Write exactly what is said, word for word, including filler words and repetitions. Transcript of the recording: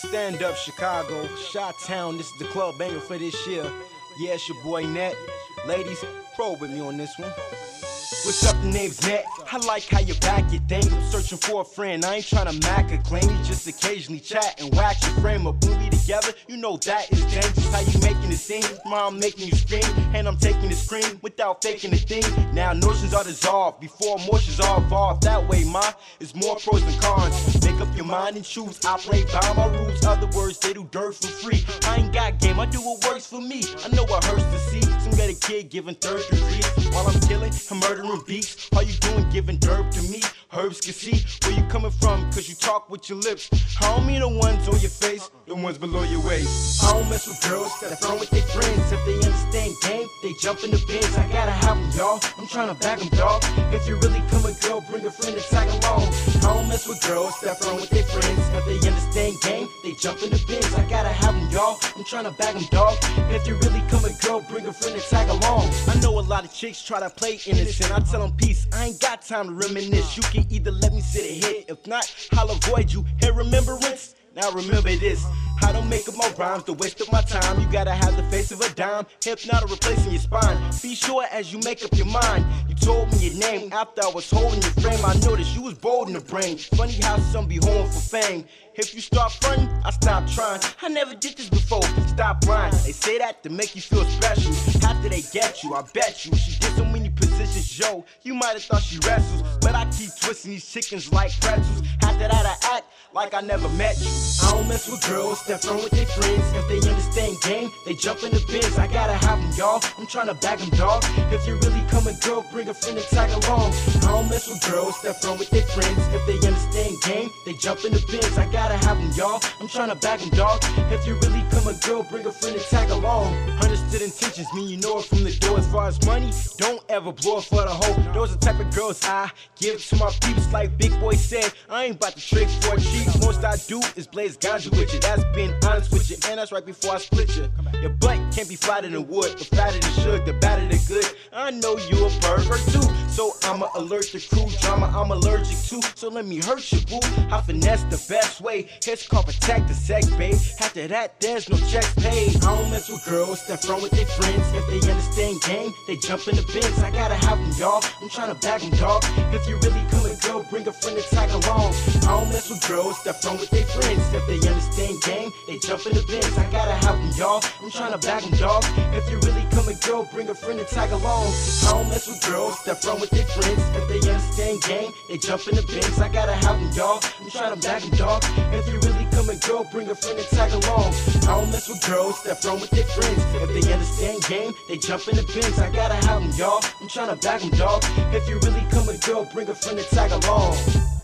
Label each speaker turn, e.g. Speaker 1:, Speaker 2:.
Speaker 1: Stand Up Chicago, Chi-Town, this is the club banger for this year. Yeah, it's your boy Net. Ladies, roll with me on this one. What's up, the name's Net. I like how you back your thing. I'm searching for a friend, I ain't tryna mac or claim. You just occasionally chat and wax your frame up. When we together, you know that is dangerous. How you making it seem? Mom making you scream, and I'm taking the scream without faking a thing. Now notions are dissolved before emotions are evolved. That way, ma, it's more pros than cons. Make up your mind and choose. I play by my rules. Other words, they do dirt for free. I ain't got game, I do what works for me. I know what hurts to see some better kid giving third degrees while I'm killing and murdering beats. All you doing giving dirt to me. Herbs can see where you coming from, cause you talk with your lips. I don't mean the ones on your face, the ones below your waist. I don't mess with girls that throw with their friends. If they understand game, they jump in the bins. I gotta have them, y'all. I'm tryna bag them, dog. If you really come a girl, bring a friend and tag along. I don't mess with girls that throw with their friends. If they understand game, they jump in the bins. I gotta have them, y'all. I'm tryna bag them, dog. If you really come a girl, bring a friend and tag along. I know a lot of chicks try to play innocent. I tell them peace, I ain't got time to reminisce. You can either let me sit a hit, if not, I'll avoid you. Hey, remembrance. Now remember this, I don't make up my rhymes to waste up my time. You gotta have the face of a dime, hypnotic replacing your spine. Be sure as you make up your mind. You told me your name after I was holding your frame. I noticed you was bold in the brain. Funny how some be home for fame. If you start fronting, I stop trying. I never did this before, stop lying. They say that to make you feel special. After they get you, I bet you she did so many positions, yo. You might have thought she wrestles, but I keep twisting these chickens like pretzels. After that I act like I never met you. I don't mess with girls that run with their friends. If they understand game, they jump in the bins. I gotta have them, y'all. I'm tryna bag them, dog. If you really coming, girl, bring a friend and tag along. I don't mess with girls that run with their friends. If they understand game, they jump in the bins. I gotta have them, y'all. I'm tryna bag them, dog. If you really coming, girl, bring a friend and tag along. Understood intentions mean you know it from the door. As far as money, don't ever blow it for the hoe. Those are the type of girls I give to my peeps. Like Big Boy said, I ain't about to trick for a cheap. Most I do is blaze ganja with you. That's being honest with you, and that's right before I split you. Your butt can't be flatter than wood, but fatter than sugar, the better the good. I know you a pervert too, so I'ma alert the crew. Drama I'm allergic to, so let me hurt you, boo. I finesse the best way. It's called protect the sex, babe. After that, there's no checks paid. I don't mess with girls that run with their friends. If they understand game, they jump in the bins. I gotta have them, y'all. I'm tryna bag them, dog. If you really come a girl, bring a friend and tag along. I don't mess with girls that run with their friends. If they understand game, they jump in the bins. I gotta have them, y'all. I'm tryna bag them, dog. If you really come a girl, bring a friend and tag along. I don't mess with girls that run with their friends. If they understand game, they jump in the bins. I gotta have them, y'all. I'm tryna bag them, dog. If you really come a girl, bring a friend and tag along. I don't mess with girls that run with their friends. If they understand game, they jump in the bins. I gotta have them, y'all. I'm tryna bag them, dog. If you really come a girl, bring a friend and tag along.